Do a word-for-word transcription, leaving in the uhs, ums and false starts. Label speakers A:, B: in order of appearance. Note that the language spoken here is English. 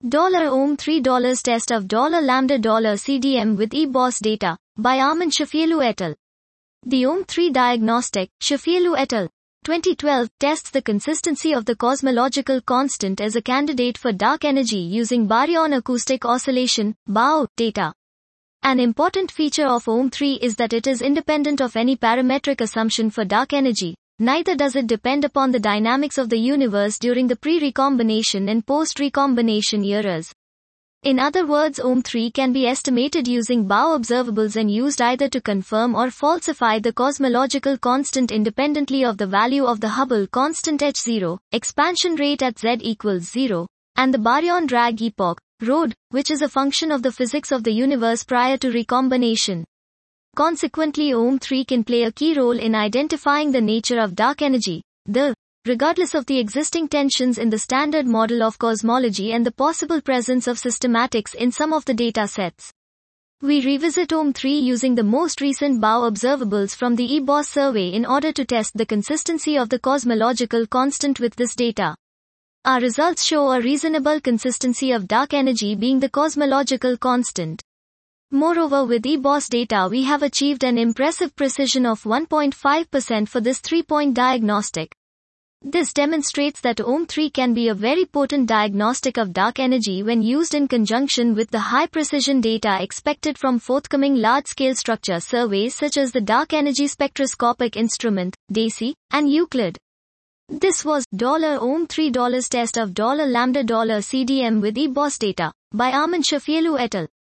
A: $Ohm three dollars Test of $Lambda $C D M with E B O S Data, by Armand Shafieldou et al. The Ohm three Diagnostic, Shafieldou et al. twenty twelve, tests the consistency of the cosmological constant as a candidate for dark energy using baryon acoustic oscillation, B A O, data. An important feature of Ohm three is that it is independent of any parametric assumption for dark energy. Neither does it depend upon the dynamics of the universe during the pre-recombination and post-recombination eras. In other words, Ohm three can be estimated using B A O observables and used either to confirm or falsify the cosmological constant independently of the value of the Hubble constant H zero, expansion rate at Z equals zero, and the baryon drag epoch, rho d, which is a function of the physics of the universe prior to recombination. Consequently, Ohm three can play a key role in identifying the nature of dark energy, the, regardless of the existing tensions in the standard model of cosmology and the possible presence of systematics in some of the data sets. We revisit Ohm three using the most recent B A O observables from the E B O S survey in order to test the consistency of the cosmological constant with this data. Our results show a reasonable consistency of dark energy being the cosmological constant. Moreover, with E B O S data we have achieved an impressive precision of one point five percent for this three-point diagnostic. This demonstrates that Ohm three can be a very potent diagnostic of dark energy when used in conjunction with the high-precision data expected from forthcoming large-scale structure surveys such as the Dark Energy Spectroscopic Instrument, DESI, and Euclid. This was $Ohm three dollars Test of $Lambda $C D M with E B O S Data, by Armand Shafieldou et al.